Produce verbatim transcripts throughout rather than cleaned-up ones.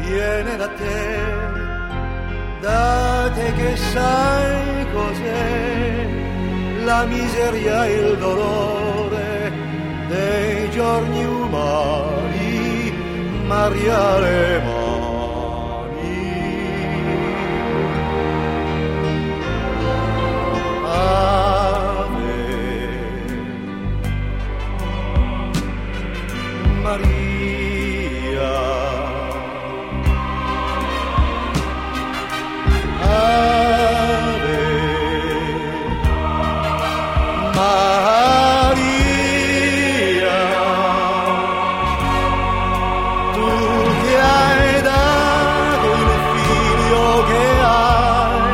viene da te, da te che sai cos'è la miseria e il dolore dei giorni umani, Maria le mani. Ave Maria, Ave Maria, tu che hai dato il figlio che hai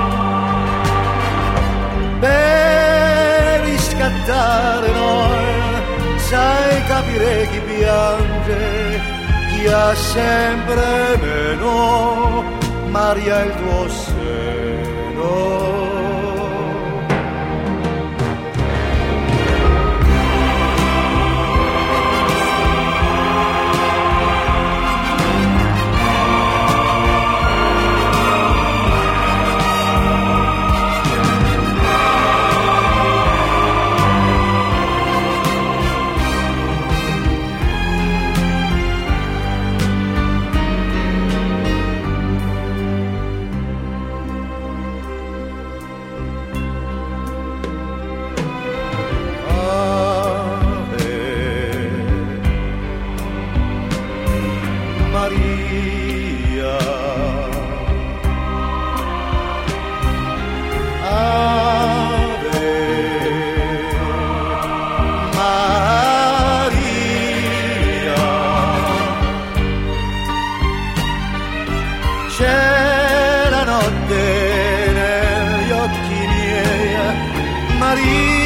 per riscattare noi, sai capire chi piange, chi ha sempre meno, Maria il tuo seno. Maria, Ave Maria, c'è la notte negli occhi miei, Maria.